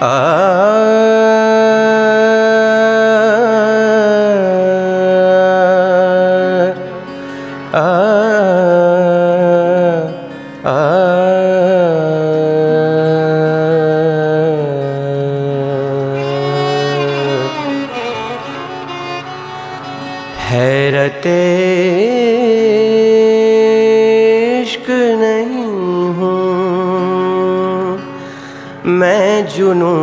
हैरते इश्क नहीं हूँ मैं, जुनूं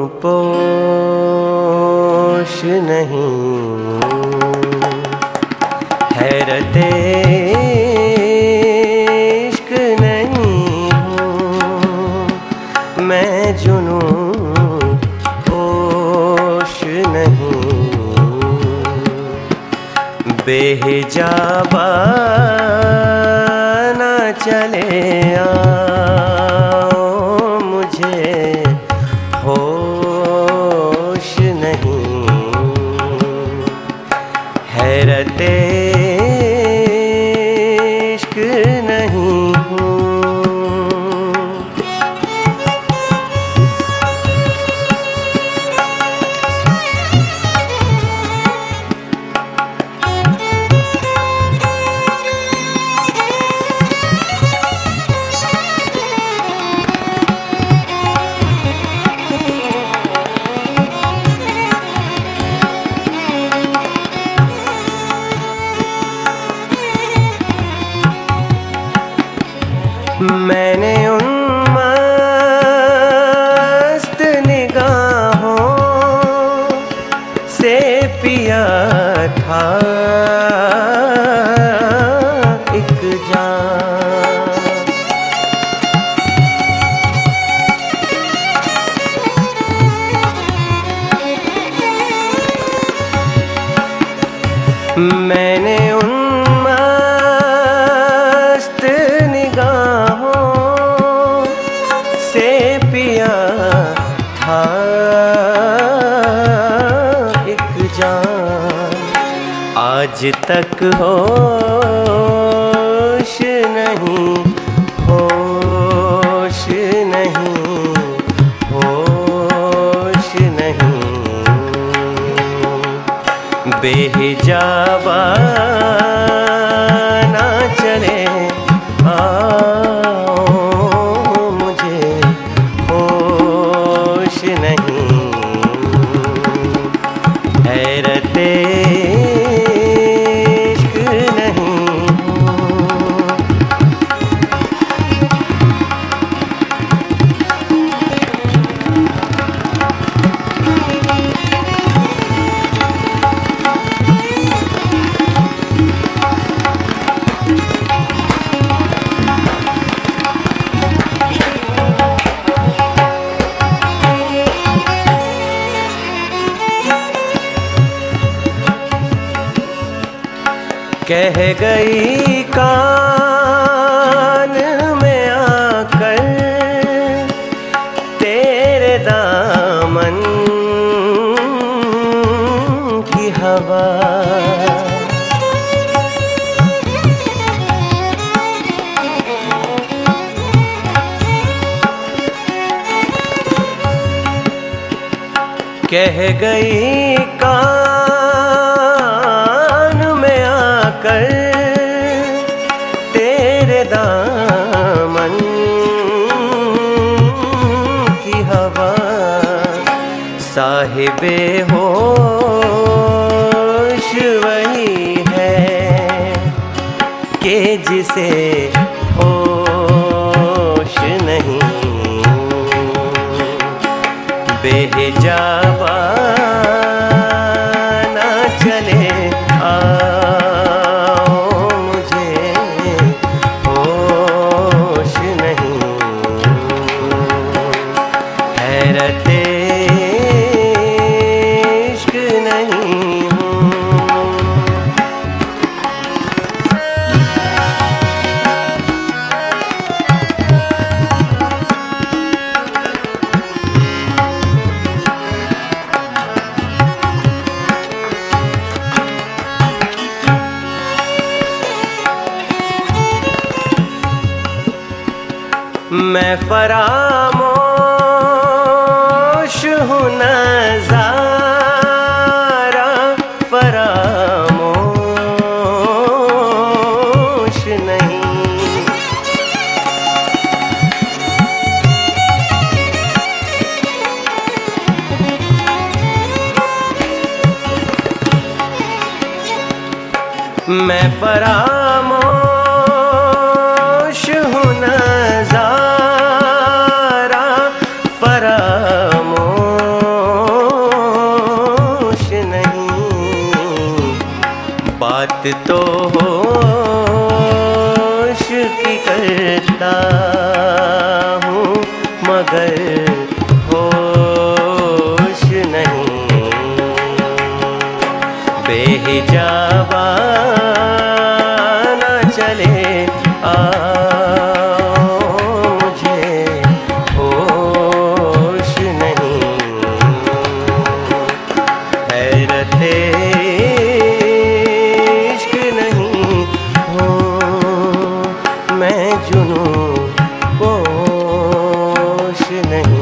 पोश नहीं हूँ। हैरते इश्क नहीं हूँ मैं, जुनूं पोश नहीं। बेहिजाबा न चले आओ, मुझे होश नहीं। हैरते इश्क नहीं हूँ। मैंने उन मस्त निगाहों से पिया था एक जाम। मैंने उन मस्त निगाहों से पिया था एक जाम। आज तक होश नहीं, होश नहीं, होश नहीं। बेहिजाबा ना चले आओ, मुझे होश नहीं। हैरते इश्क नहीं हूँ। कह गई कान में आकर तेरे दामन की हवा। कह गई कान में आकर तेरे दामन की हवा। साहिबे होश वही है कि जिसे होश नहीं। बेहिजाबा ना चले आओ, मुझे होश नहीं। हैरते इश्क नहीं हूँ। मैं फरामोश फरामोश हूँ नजारा फरामोश नहीं। बात तो होश की करता हूँ मगर होश नहीं। बेहिजाबा न चले मुझे होश नहीं। हैरते इश्क नहीं हूँ मैं जुनून पोश नहीं।